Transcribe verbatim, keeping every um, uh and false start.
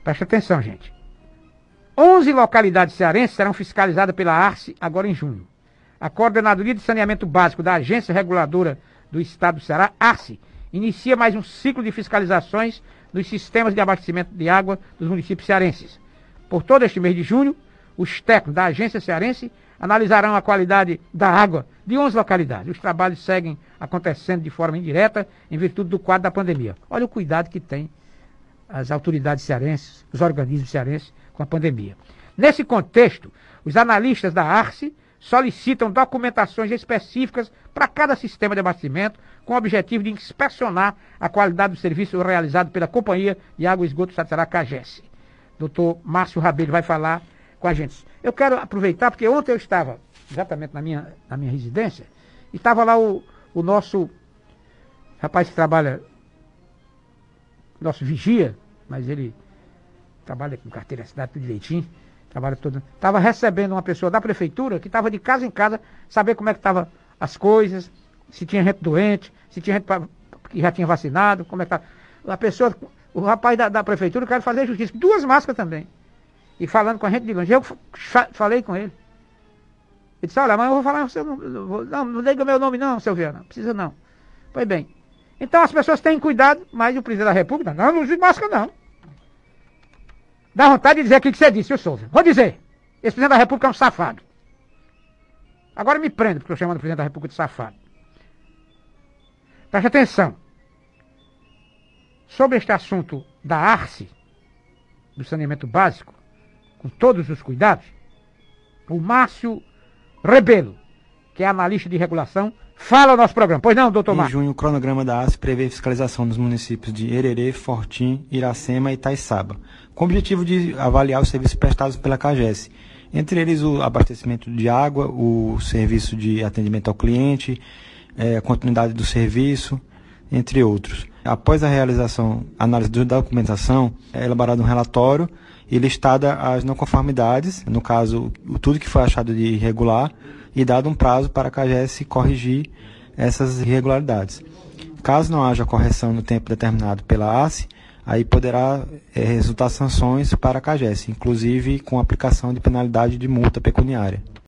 Presta atenção, gente. onze localidades cearenses serão fiscalizadas pela Arce agora em junho. A Coordenadoria de Saneamento Básico da Agência Reguladora do Estado do Ceará, Arce, inicia mais um ciclo de fiscalizações nos sistemas de abastecimento de água dos municípios cearenses. Por todo este mês de junho, os técnicos da agência cearense analisarão a qualidade da água de onze localidades. Os trabalhos seguem acontecendo de forma indireta em virtude do quadro da pandemia. Olha o cuidado que tem as autoridades cearenses, os organismos cearenses com a pandemia. Nesse contexto, os analistas da Arce solicitam documentações específicas para cada sistema de abastecimento com o objetivo de inspecionar a qualidade do serviço realizado pela Companhia de Água e Esgoto do Estado do Ceará, CAGES. doutor Márcio Rabelo vai falar com a gente. Eu quero aproveitar, porque ontem eu estava exatamente na minha, na minha residência, e estava lá o, o nosso rapaz que trabalha, nosso vigia, mas ele trabalha com carteira de cidade, tudo direitinho, trabalha todo. Estava recebendo uma pessoa da prefeitura que estava de casa em casa, saber como é que estavam as coisas, se tinha gente doente, se tinha gente pra, que já tinha vacinado, como é que estava. A pessoa, o rapaz da, da prefeitura quer fazer justiça, duas máscaras também. E falando com a gente de longe. Eu falei com ele. Ele disse, olha, mas eu vou falar, você não, não, não liga meu nome não, seu Viana, não precisa não. Pois bem. Então as pessoas têm cuidado, mas o presidente da República, não, não use máscara não. Dá vontade de dizer aquilo que você disse, eu Souza. Vou dizer, esse presidente da República é um safado. Agora me prenda, porque eu chamo o presidente da República de safado. Preste atenção. Sobre este assunto da Arce, do saneamento básico, com todos os cuidados, o Márcio Rabelo, que é analista de regulação, fala o nosso programa. Pois não, doutor Márcio? Em junho, o cronograma da Arce prevê fiscalização nos municípios de Hererê, Fortim, Iracema e Itaiçaba, com o objetivo de avaliar os serviços prestados pela CAGES, entre eles o abastecimento de água, o serviço de atendimento ao cliente, a continuidade do serviço, entre outros. Após a realização, análise da documentação, é elaborado um relatório e listada as não conformidades, no caso, tudo que foi achado de irregular, e dado um prazo para a CAGES corrigir essas irregularidades. Caso não haja correção no tempo determinado pela Arce, aí poderá é, resultar sanções para a CAGES, inclusive com aplicação de penalidade de multa pecuniária.